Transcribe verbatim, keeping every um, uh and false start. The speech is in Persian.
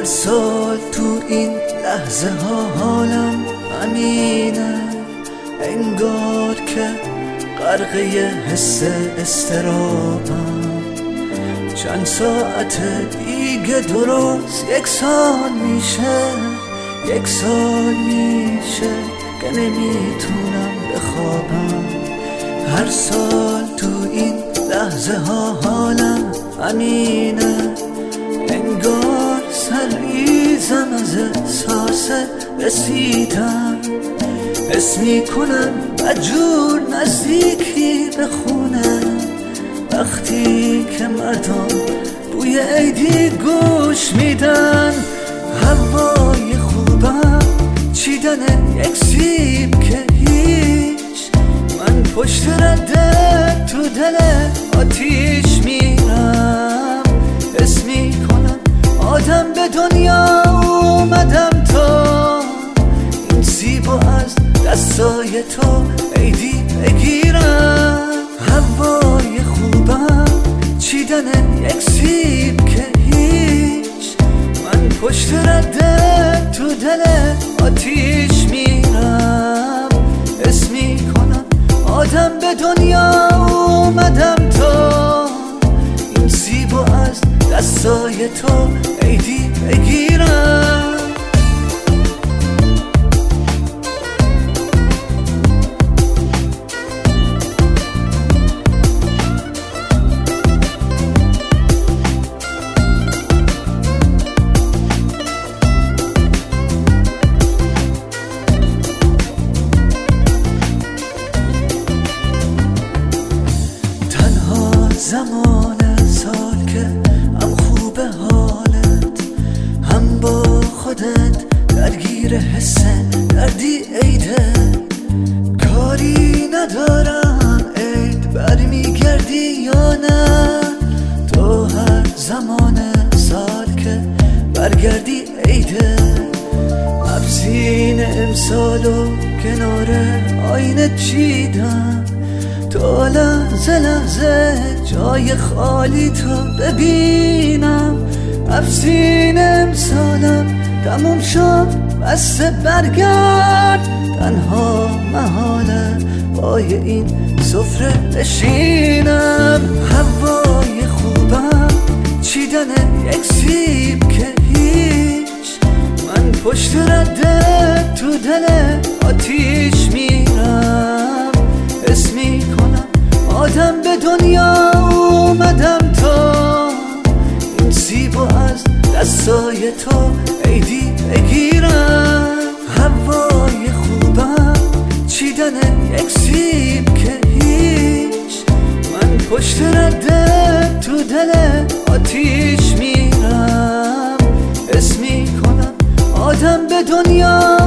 سال تو این لحظه ها حالم همینه، انگار که غرقه حس استرابم. چند ساعت دیگه درست یک سال میشه، یک سال میشه که نمیتونم بخوابم. هر سال تو این لحظه ها حالم همینه، انگار سرریزم از احساس رسیدم. حس میکنم مجبور نزدیکی به خونه، وقتی که مردم بوی عیدی گوش میدن. هوای خوبم چیدن یک سیب که هیچ، من پشت رده تو دل آتیش میرم. حس میکنم آدم به دنیا اومدم تا این سیبو از دستای تو عیدی بگیرم. هوای خوبم چیدن یک سیب که هیچ، من پشت رده تو دل آتیش میرم. حس میکنم آدم به دنیا اومدم تا این سیبو از دستای تو عیدی بگیرم. زمان سال که هم خوبه حالت، هم با خودت درگیر حس دردی عیده. کاری ندارم عید برمیگردی یا نه، تو هر زمان سال که برگردی عیده. افسین امسالو کنار آینه چیدم، تا لحظه لحظه جای خالی تو ببینم. افسین امسالم تموم شد، بس برگرد تنها محاله پای این سفره بشینم. هوای خوبم چیدن یک سیب که هیچ، من پشت رده تو دل آتیش میرم. حس میکنم آدم به دنیا اومدم تا این سیبو از دستای تو عیدی بگیرم. هوای خوبم چیدن یک سیب که هیچ، من پشت رده تو دل آتیش میرم. حس میکنم آدم به دنیا